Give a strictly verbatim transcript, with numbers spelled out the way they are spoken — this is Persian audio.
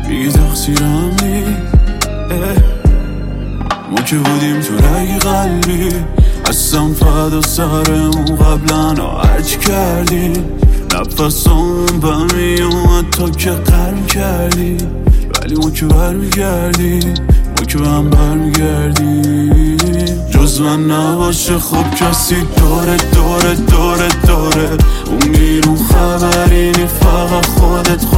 بی تقصیرم نیست. ما که بودیم تو رگ قلبی، هستم فدا سرمون قبلا هرچی کردی. نفسمون بهم میومد تا که قرم کردی، ولی ما که برمیگردی، ما که به هم برمیگردی. جز من نباشه خب کسی داره داره داره داره اون بیرون خبری نی، فقط خودت